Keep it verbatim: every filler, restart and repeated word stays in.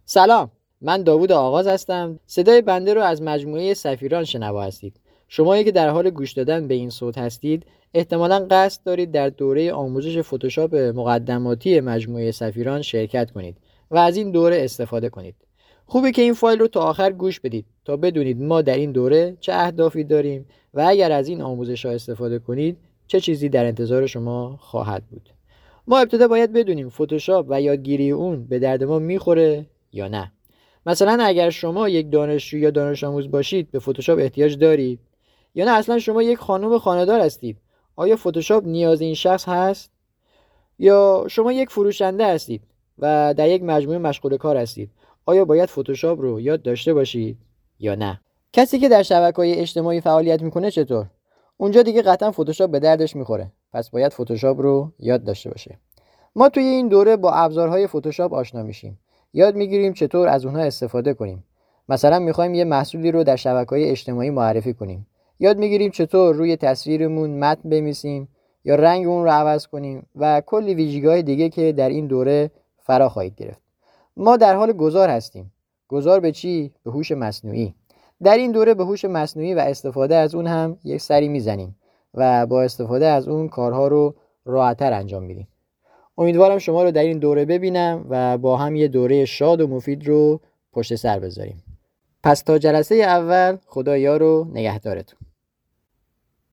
سلام، من داوود آغاز هستم. صدای بنده رو از مجموعه سفیران شنوا هستید. شمایی که در حال گوش دادن به این صوت هستید احتمالاً قصد دارید در دوره آموزش فتوشاپ مقدماتی مجموعه سفیران شرکت کنید و از این دوره استفاده کنید. خوبه که این فایل رو تا آخر گوش بدید تا بدونید ما در این دوره چه اهدافی داریم و اگر از این آموزش‌ها استفاده کنید چه چیزی در انتظار شما خواهد بود. ما ابتدا باید بدونیم فتوشاپ و یادگیری اون به درد ما میخوره یا نه. مثلا اگر شما یک دانشجو یا دانش آموز باشید به فتوشاپ احتیاج دارید یا نه اصلا شما یک خانم خانه‌دار هستید؟ آیا فتوشاپ نیاز این شخص هست؟ یا شما یک فروشنده هستید و در یک مجموعه مشغول کار هستید؟ آیا باید فتوشاپ رو یاد داشته باشید یا نه؟ کسی که در شبکه‌های اجتماعی فعالیت میکنه چطور؟ اونجا دیگه قطعا فتوشاپ به دردش میخوره. پس باید فتوشاپ رو یاد داشته باشه. ما توی این دوره با ابزارهای فتوشاپ آشنا میشیم. یاد میگیریم چطور از اونها استفاده کنیم. مثلا میخوایم یه محصولی رو در شبکه‌های اجتماعی معرفی کنیم. یاد میگیریم چطور روی تصویرمون متن بنویسیم یا رنگ اون رو عوض کنیم و کلی ویژگی‌های دیگه که در این دوره فرا خواهید گرفت. ما در حال گذار هستیم. گذار به چی؟ به هوش مصنوعی. در این دوره به هوش مصنوعی و استفاده از اون هم یک سری میزنیم و با استفاده از اون کارها رو راحت‌تر انجام میدیم. امیدوارم شما رو در این دوره ببینم و با هم یه دوره شاد و مفید رو پشت سر بذاریم. پس تا جلسه اول خدا یار و نگهدارتون.